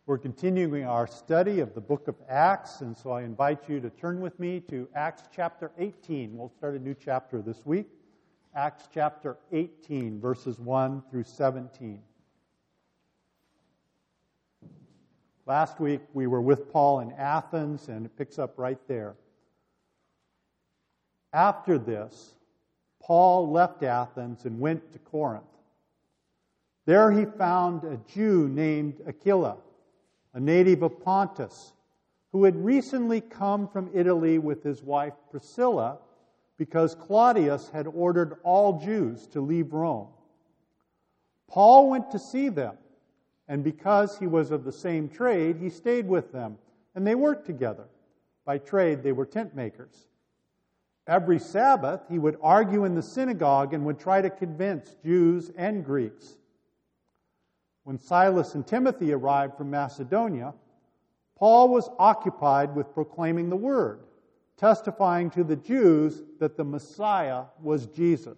We're continuing our study of the book of Acts, and so I invite you to turn with me to Acts chapter 18. We'll start a new chapter this week. Acts chapter 18, verses 1 through 17. Last week we were with Paul in Athens, and it picks up right there. After this, Paul left Athens and went to Corinth. There he found a Jew named Aquila, a native of Pontus, who had recently come from Italy with his wife Priscilla because Claudius had ordered all Jews to leave Rome. Paul went to see them, and because he was of the same trade, he stayed with them, and they worked together. By trade, they were tent makers. Every Sabbath, he would argue in the synagogue and would try to convince Jews and Greeks. When Silas and Timothy arrived from Macedonia, Paul was occupied with proclaiming the word, testifying to the Jews that the Messiah was Jesus.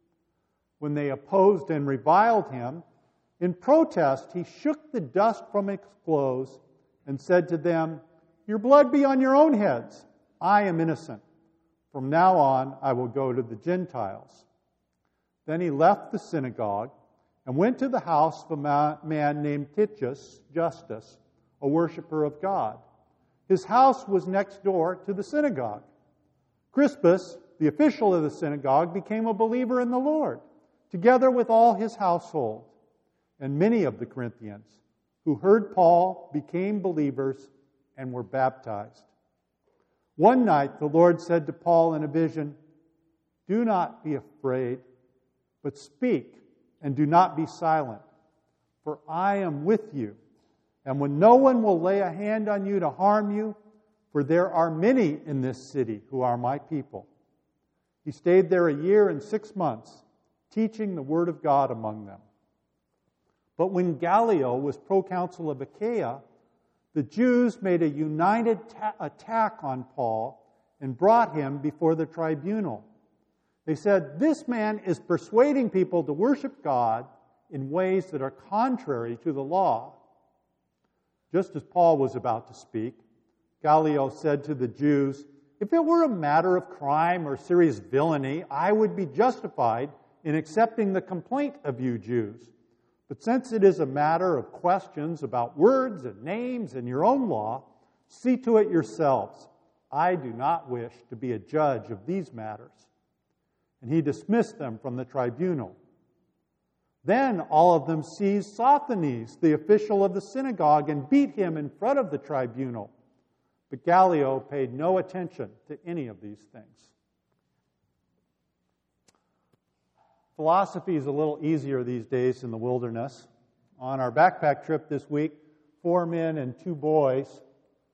When they opposed and reviled him, in protest he shook the dust from his clothes and said to them, "Your blood be on your own heads. I am innocent. From now on I will go to the Gentiles." Then he left the synagogue and went to the house of a man named Titius Justus, a worshiper of God. His house was next door to the synagogue. Crispus, the official of the synagogue, became a believer in the Lord, together with all his household. And many of the Corinthians who heard Paul became believers and were baptized. One night the Lord said to Paul in a vision, "Do not be afraid, but speak and do not be silent, for I am with you, and when no one will lay a hand on you to harm you, for there are many in this city who are my people." He stayed there 1 year and 6 months, teaching the word of God among them. But when Gallio was proconsul of Achaia, the Jews made a united attack on Paul and brought him before the tribunal. They said, "This man is persuading people to worship God in ways that are contrary to the law." Just as Paul was about to speak, Gallio said to the Jews, "If it were a matter of crime or serious villainy, I would be justified in accepting the complaint of you Jews. But since it is a matter of questions about words and names and your own law, see to it yourselves. I do not wish to be a judge of these matters." And he dismissed them from the tribunal. Then all of them seized Sosthenes, the official of the synagogue, and beat him in front of the tribunal. But Gallio paid no attention to any of these things. Philosophy is a little easier these days in the wilderness. On our backpack trip this week, 4 men and 2 boys,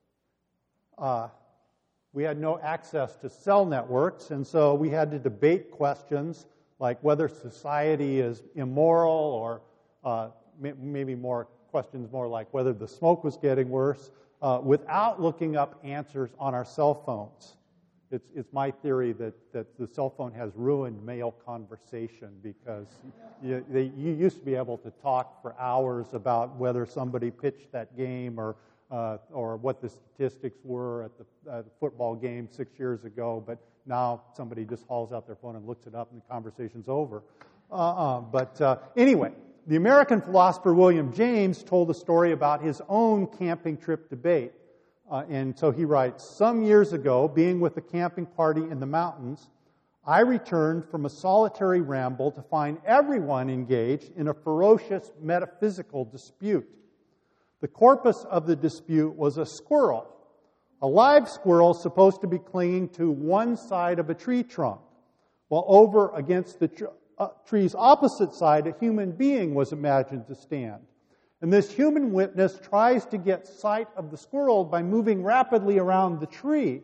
we had no access to cell networks, and so we had to debate questions like whether society is immoral, or maybe more questions more like whether the smoke was getting worse, without looking up answers on our cell phones. It's my theory that the cell phone has ruined male conversation because you used to be able to talk for hours about whether somebody pitched that game or what the statistics were at the football game 6 years ago, but now somebody just hauls out their phone and looks it up and the conversation's over. Anyway, the American philosopher William James told a story about his own camping trip debate. And so he writes, "Some years ago, being with a camping party in the mountains, I returned from a solitary ramble to find everyone engaged in a ferocious metaphysical dispute. The corpus of the dispute was a squirrel, a live squirrel supposed to be clinging to one side of a tree trunk, while over against the tree's opposite side, a human being was imagined to stand. And this human witness tries to get sight of the squirrel by moving rapidly around the tree.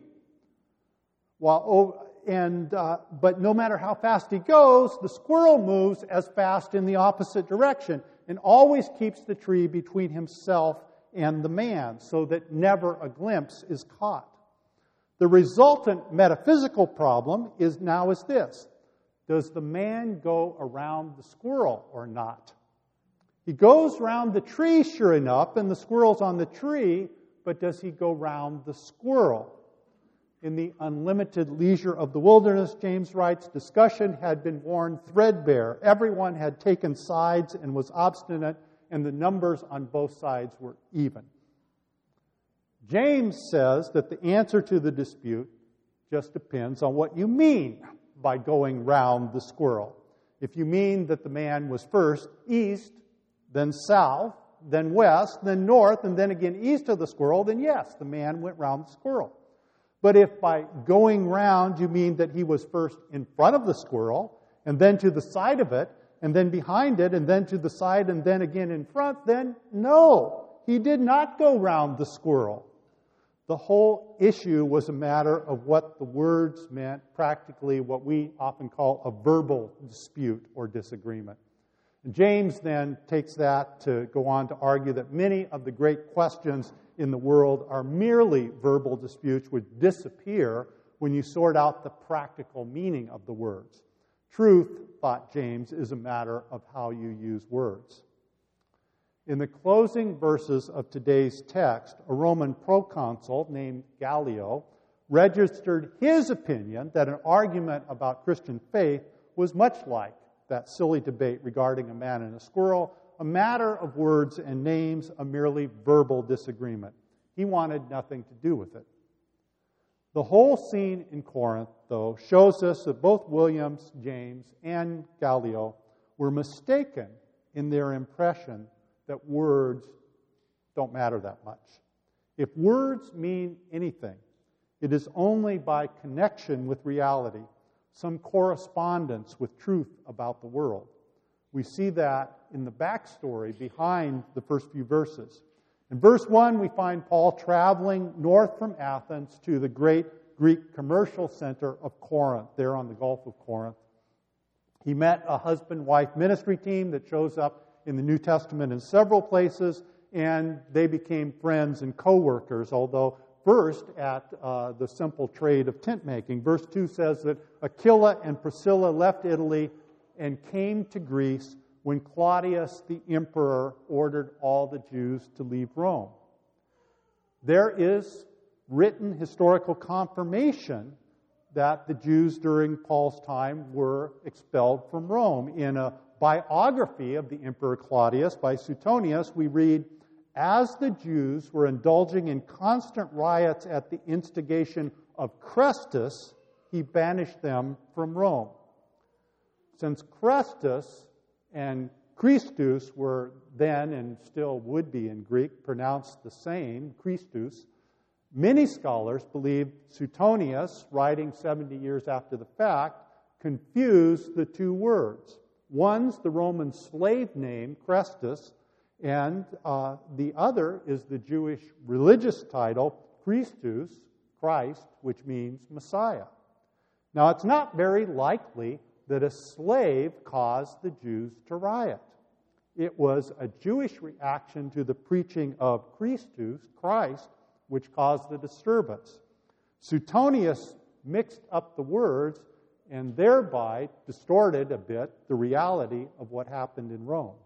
But no matter how fast he goes, the squirrel moves as fast in the opposite direction and always keeps the tree between himself and the man so that never a glimpse is caught. The resultant metaphysical problem is this. Does the man go around the squirrel or not? He goes round the tree, sure enough, and the squirrel's on the tree, but does he go round the squirrel? In the unlimited leisure of the wilderness, James writes, discussion had been worn threadbare. Everyone had taken sides and was obstinate, and the numbers on both sides were even. James says that the answer to the dispute just depends on what you mean by going round the squirrel. If you mean that the man was first east, then south, then west, then north, and then again east of the squirrel, then yes, the man went round the squirrel. But if by going round you mean that he was first in front of the squirrel, and then to the side of it, and then behind it, and then to the side, and then again in front, then no, he did not go round the squirrel. The whole issue was a matter of what the words meant, practically what we often call a verbal dispute or disagreement. And James then takes that to go on to argue that many of the great questions in the world are merely verbal disputes which disappear when you sort out the practical meaning of the words. Truth, thought James, is a matter of how you use words. In the closing verses of today's text, a Roman proconsul named Gallio registered his opinion that an argument about Christian faith was much like that silly debate regarding a man and a squirrel, a matter of words and names, a merely verbal disagreement. He wanted nothing to do with it. The whole scene in Corinth, though, shows us that both Williams, James, and Gallio were mistaken in their impression that words don't matter that much. If words mean anything, it is only by connection with reality, some correspondence with truth about the world. We see that in the backstory behind the first few verses. In verse 1, we find Paul traveling north from Athens to the great Greek commercial center of Corinth, there on the Gulf of Corinth. He met a husband-wife ministry team that shows up in the New Testament in several places, and they became friends and co-workers, although first at the simple trade of tent making. Verse 2 says that Aquila and Priscilla left Italy and came to Greece when Claudius the emperor ordered all the Jews to leave Rome. There is written historical confirmation that the Jews during Paul's time were expelled from Rome. In a biography of the Emperor Claudius by Suetonius, we read, as the Jews were indulging in constant riots at the instigation of Chrestus, he banished them from Rome. Since Chrestus and Christus were then, and still would be in Greek, pronounced the same, Christus, many scholars believe Suetonius, writing 70 years after the fact, confused the two words. One's the Roman slave name, Chrestus, and the other is the Jewish religious title, Christus, Christ, which means Messiah. Now, it's not very likely that a slave caused the Jews to riot. It was a Jewish reaction to the preaching of Christus, Christ, which caused the disturbance. Suetonius mixed up the words and thereby distorted a bit the reality of what happened in Rome.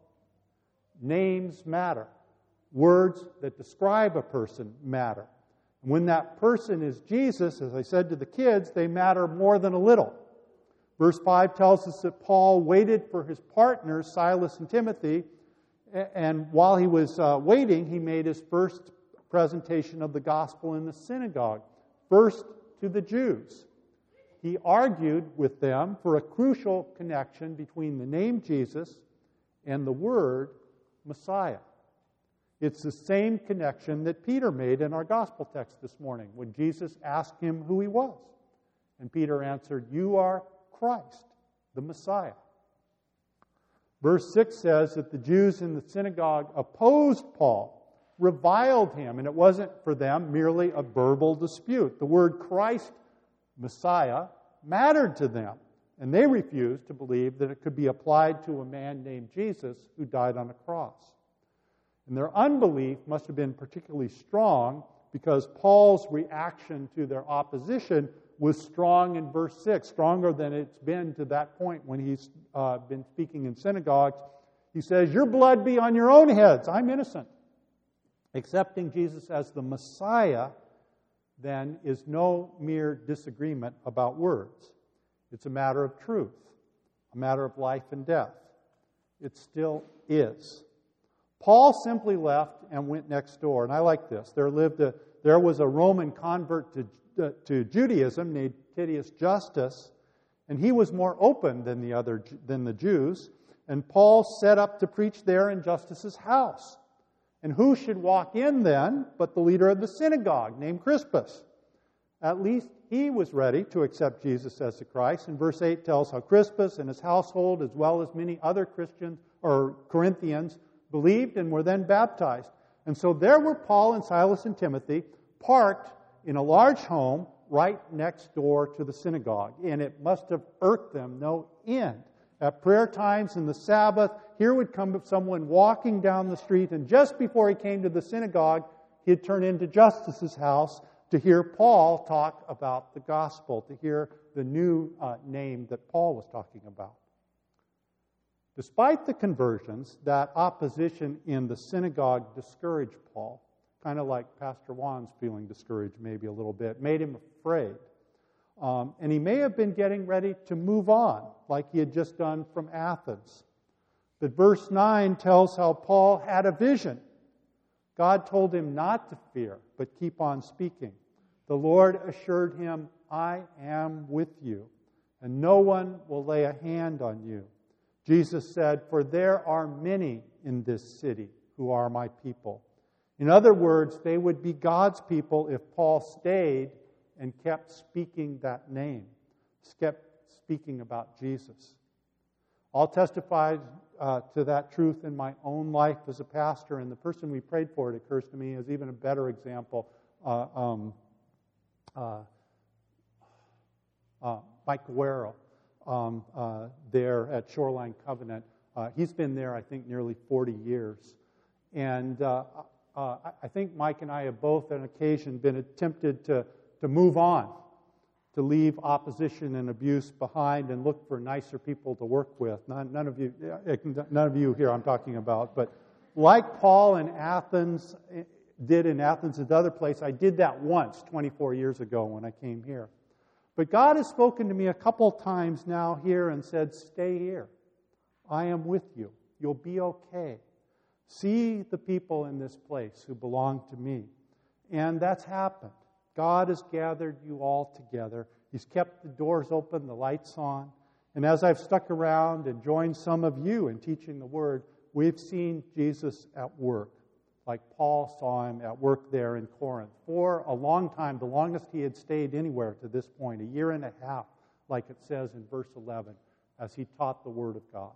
Names matter. Words that describe a person matter. And when that person is Jesus, as I said to the kids, they matter more than a little. Verse 5 tells us that Paul waited for his partners, Silas and Timothy, and while he was waiting, he made his first presentation of the gospel in the synagogue, first to the Jews. He argued with them for a crucial connection between the name Jesus and the word Messiah. It's the same connection that Peter made in our gospel text this morning when Jesus asked him who he was. And Peter answered, "You are Christ, the Messiah." Verse 6 says that the Jews in the synagogue opposed Paul, reviled him, and it wasn't for them merely a verbal dispute. The word Christ, Messiah, mattered to them, and they refused to believe that it could be applied to a man named Jesus who died on a cross. And their unbelief must have been particularly strong because Paul's reaction to their opposition was strong in verse 6, stronger than it's been to that point when he's been speaking in synagogues. He says, your blood be on your own heads. I'm innocent. Accepting Jesus as the Messiah, then, is no mere disagreement about words. It's a matter of truth, a matter of life and death. It still is. Paul simply left and went next door. And I like this. There was a Roman convert to Judaism named Titius Justus, and he was more open than the Jews. And Paul set up to preach there in Justus's house. And who should walk in then but the leader of the synagogue named Crispus? At least he was ready to accept Jesus as the Christ. And verse 8 tells how Crispus and his household, as well as many other Christians or Corinthians, believed and were then baptized. And so there were Paul and Silas and Timothy parked in a large home right next door to the synagogue. And it must have irked them no end. At prayer times and the Sabbath, here would come someone walking down the street, and just before he came to the synagogue, he'd turn into Justus's house to hear Paul talk about the gospel, to hear the new name that Paul was talking about. Despite the conversions, that opposition in the synagogue discouraged Paul, kind of like Pastor Juan's feeling discouraged maybe a little bit, made him afraid. And he may have been getting ready to move on, like he had just done from Athens. But verse 9 tells how Paul had a vision. God told him not to fear, but keep on speaking. The Lord assured him, I am with you, and no one will lay a hand on you. Jesus said, for there are many in this city who are my people. In other words, they would be God's people if Paul stayed and kept speaking that name, kept speaking about Jesus. I'll testify to that truth in my own life as a pastor, and the person we prayed for, it occurs to me, is even a better example. Mike Guerrero, there at Shoreline Covenant. He's been there, I think, nearly 40 years. And I think Mike and I have both on occasion been tempted to move on, to leave opposition and abuse behind and look for nicer people to work with. None of you here I'm talking about, but like Paul in Athens did in Athens and other place, I did that once 24 years ago when I came here. But God has spoken to me a couple times now here and said, stay here. I am with you. You'll be okay. See the people in this place who belong to me. And that's happened. God has gathered you all together. He's kept the doors open, the lights on. And as I've stuck around and joined some of you in teaching the Word, we've seen Jesus at work, like Paul saw him at work there in Corinth. For a long time, the longest he had stayed anywhere to this point, 1.5 years, like it says in verse 11, as he taught the Word of God.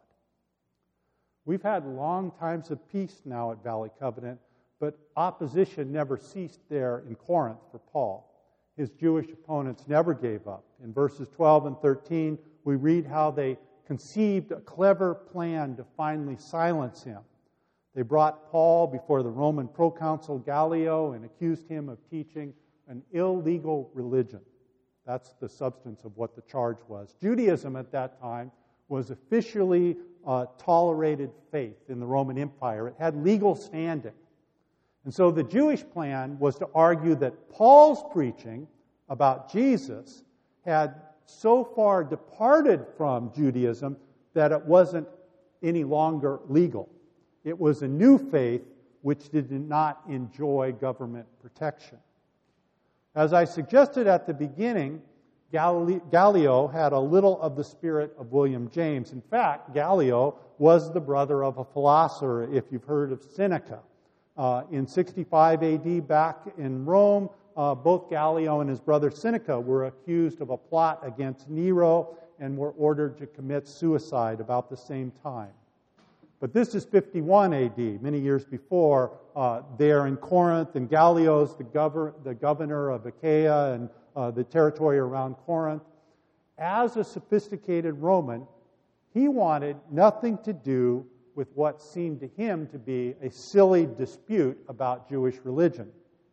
We've had long times of peace now at Valley Covenant, but opposition never ceased there in Corinth for Paul. His Jewish opponents never gave up. In verses 12 and 13, we read how they conceived a clever plan to finally silence him. They brought Paul before the Roman proconsul Gallio and accused him of teaching an illegal religion. That's the substance of what the charge was. Judaism at that time was officially tolerated faith in the Roman Empire. It had legal standing. And so the Jewish plan was to argue that Paul's preaching about Jesus had so far departed from Judaism that it wasn't any longer legal. It was a new faith which did not enjoy government protection. As I suggested at the beginning, Gallio had a little of the spirit of William James. In fact, Gallio was the brother of a philosopher, if you've heard of Seneca. In 65 AD, back in Rome, both Gallio and his brother Seneca were accused of a plot against Nero and were ordered to commit suicide about the same time. But this is 51 AD, many years before, there in Corinth, and Gallio's the governor of Achaia and the territory around Corinth. As a sophisticated Roman, he wanted nothing to do with what seemed to him to be a silly dispute about Jewish religion.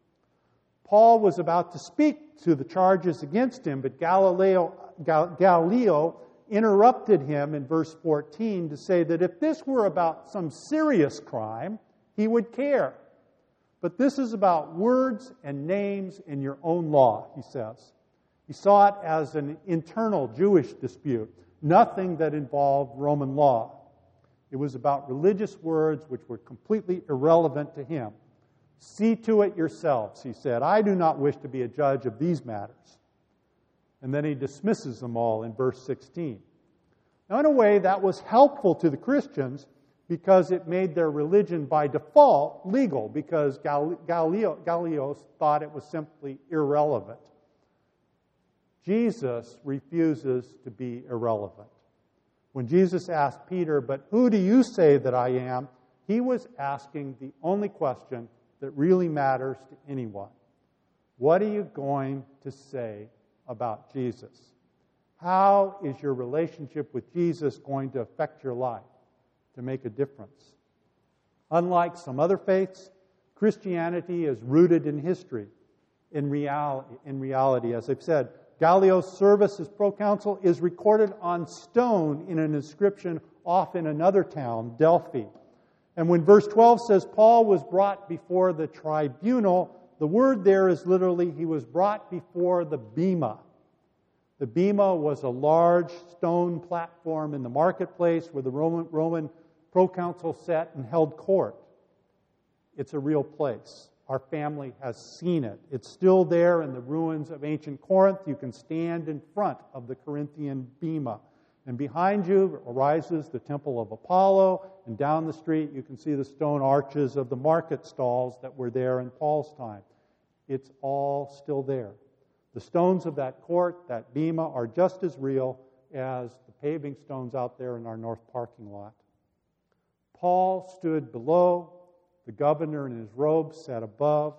Paul was about to speak to the charges against him, but Gallio interrupted him in verse 14 to say that if this were about some serious crime, he would care. But this is about words and names in your own law, he says. He saw it as an internal Jewish dispute, nothing that involved Roman law. It was about religious words which were completely irrelevant to him. See to it yourselves, he said. I do not wish to be a judge of these matters. And then he dismisses them all in verse 16. Now, in a way, that was helpful to the Christians because it made their religion by default legal, because Galileos thought it was simply irrelevant. Jesus refuses to be irrelevant. When Jesus asked Peter, "But who do you say that I am?" he was asking the only question that really matters to anyone. What are you going to say about Jesus? How is your relationship with Jesus going to affect your life, to make a difference? Unlike some other faiths, Christianity is rooted in history, in reality. As I've said, Galileo's service as proconsul is recorded on stone in an inscription off in another town, Delphi. And when verse 12 says Paul was brought before the tribunal, the word there is literally he was brought before the bema. The bema was a large stone platform in the marketplace where the Roman proconsul sat and held court. It's a real place. Our family has seen it. It's still there in the ruins of ancient Corinth. You can stand in front of the Corinthian bema. And behind you arises the temple of Apollo, and down the street you can see the stone arches of the market stalls that were there in Paul's time. It's all still there. The stones of that court, that bema, are just as real as the paving stones out there in our north parking lot. Paul stood below, the governor in his robe sat above,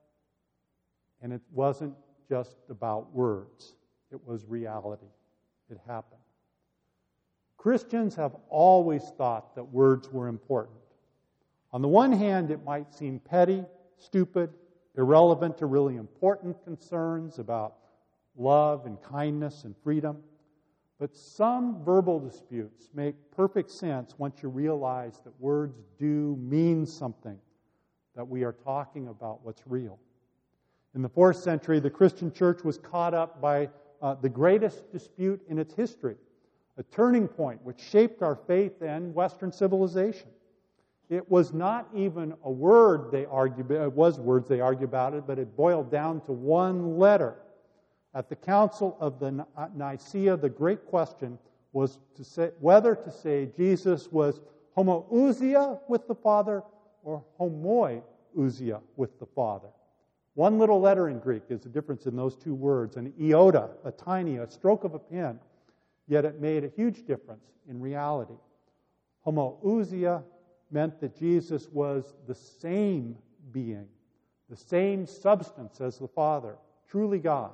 and it wasn't just about words. It was reality. It happened. Christians have always thought that words were important. On the one hand, it might seem petty, stupid, irrelevant to really important concerns about love and kindness and freedom. But some verbal disputes make perfect sense once you realize that words do mean something, that we are talking about what's real. In the 4th century, the Christian church was caught up by the greatest dispute in its history, a turning point which shaped our faith and Western civilization. It was not even a word they argued, it was words they argued about it, but it boiled down to one letter. At the Council of the Nicaea, the great question was to say whether to say Jesus was homoousia with the Father or homoiousia with the Father. One little letter in Greek is the difference in those two words, an iota, a stroke of a pen, yet it made a huge difference in reality. Homoousia meant that Jesus was the same being, the same substance as the Father, truly God.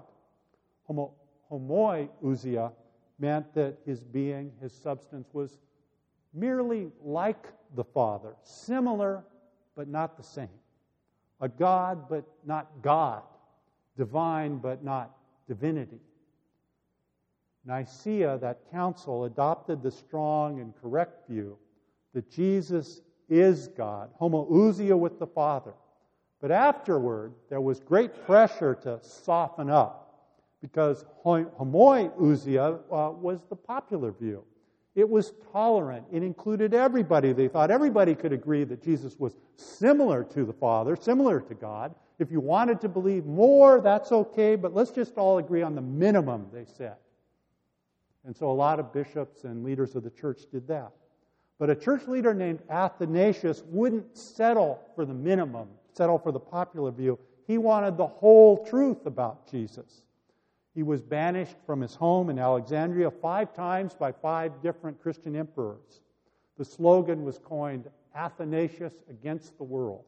Homoiousia meant that his being, his substance, was merely like the Father, similar but not the same. A God but not God, divine but not divinity. Nicaea, that council, adopted the strong and correct view that Jesus is God, homoousia with the Father. But afterward, there was great pressure to soften up, because homoiousia was the popular view. It was tolerant. It included everybody. They thought everybody could agree that Jesus was similar to the Father, similar to God. If you wanted to believe more, that's okay, but let's just all agree on the minimum, they said. And so a lot of bishops and leaders of the church did that. But a church leader named Athanasius wouldn't settle for the minimum, settle for the popular view. He wanted the whole truth about Jesus. He was banished from his home in Alexandria 5 times by 5 different Christian emperors. The slogan was coined, Athanasius against the world.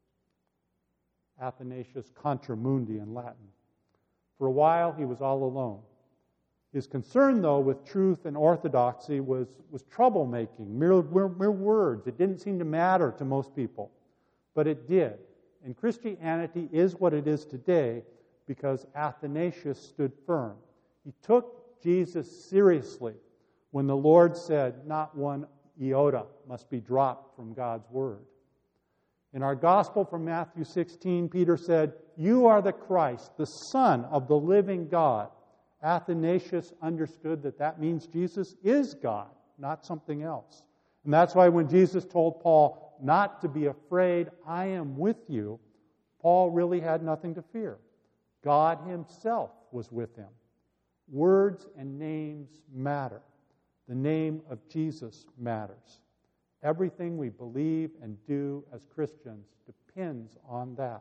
Athanasius contra mundi in Latin. For a while, he was all alone. His concern, though, with truth and orthodoxy was troublemaking, mere words. It didn't seem to matter to most people, but it did. And Christianity is what it is today because Athanasius stood firm. He took Jesus seriously. when the Lord said, not one iota must be dropped from God's word. In our gospel from Matthew 16, Peter said, "You are the Christ, the Son of the living God." Athanasius understood that means Jesus is God, not something else. And that's why when Jesus told Paul not to be afraid, "I am with you," Paul really had nothing to fear. God himself was with him. Words and names matter. The name of Jesus matters. Everything we believe and do as Christians depends on that.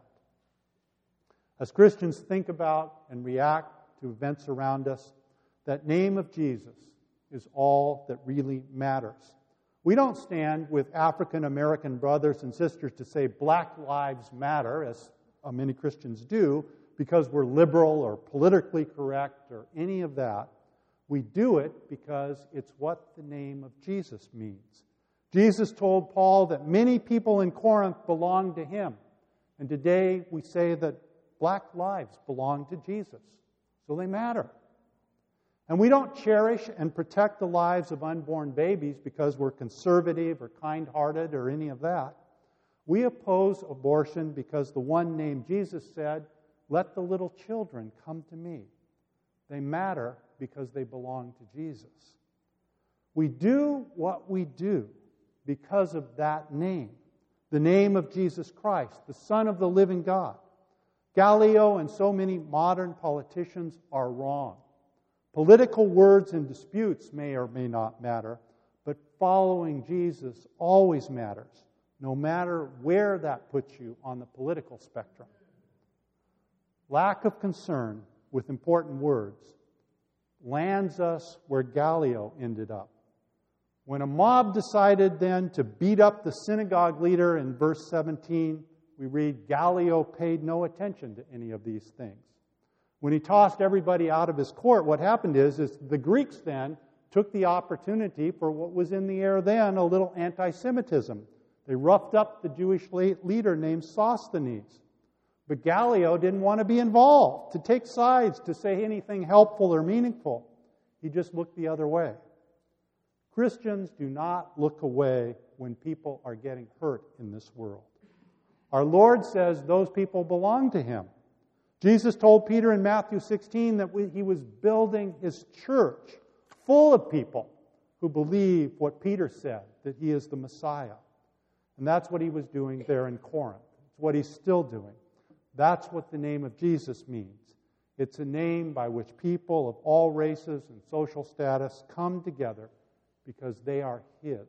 As Christians think about and react to events around us, that name of Jesus is all that really matters. We don't stand with African American brothers and sisters to say Black Lives Matter, as many Christians do, because we're liberal or politically correct or any of that. We do it because it's what the name of Jesus means. Jesus told Paul that many people in Corinth belonged to him. And today we say that black lives belong to Jesus. So they matter. And we don't cherish and protect the lives of unborn babies because we're conservative or kind-hearted or any of that. We oppose abortion because the one named Jesus said, "Let the little children come to me." They matter because they belong to Jesus. We do what we do because of that name, the name of Jesus Christ, the Son of the living God. Gallio and so many modern politicians are wrong. Political words and disputes may or may not matter, but following Jesus always matters, no matter where that puts you on the political spectrum. Lack of concern with important words lands us where Gallio ended up. When a mob decided then to beat up the synagogue leader in verse 17, we read, Gallio paid no attention to any of these things. When he tossed everybody out of his court, what happened is the Greeks then took the opportunity for what was in the air then, a little anti-Semitism. They roughed up the Jewish leader named Sosthenes. But Gallio didn't want to be involved, to take sides, to say anything helpful or meaningful. He just looked the other way. Christians do not look away when people are getting hurt in this world. Our Lord says those people belong to Him. Jesus told Peter in Matthew 16 that He was building His church full of people who believe what Peter said, that He is the Messiah. And that's what He was doing there in Corinth. It's what He's still doing. That's what the name of Jesus means. It's a name by which people of all races and social status come together because they are His.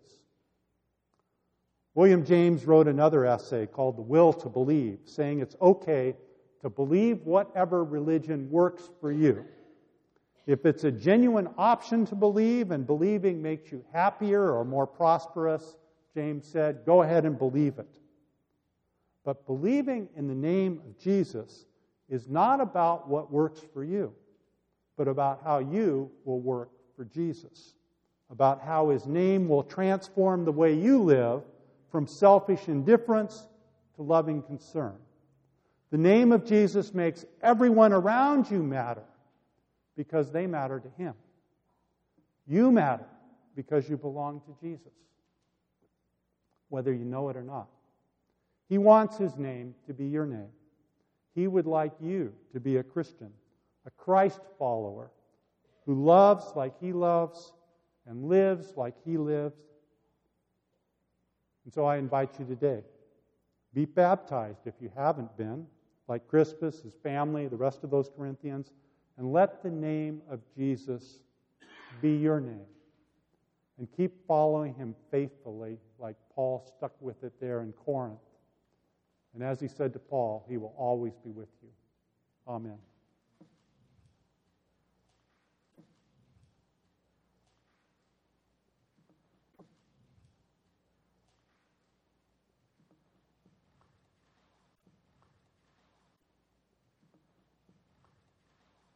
William James wrote another essay called The Will to Believe, saying it's okay to believe whatever religion works for you. If it's a genuine option to believe and believing makes you happier or more prosperous, James said, go ahead and believe it. But believing in the name of Jesus is not about what works for you, but about how you will work for Jesus, about how His name will transform the way you live from selfish indifference to loving concern. The name of Jesus makes everyone around you matter because they matter to Him. You matter because you belong to Jesus, whether you know it or not. He wants His name to be your name. He would like you to be a Christian, a Christ follower who loves like He loves and lives like He lives. And so I invite you today, be baptized if you haven't been, like Crispus, his family, the rest of those Corinthians, and let the name of Jesus be your name. And keep following Him faithfully, like Paul stuck with it there in Corinth. And as he said to Paul, He will always be with you. Amen.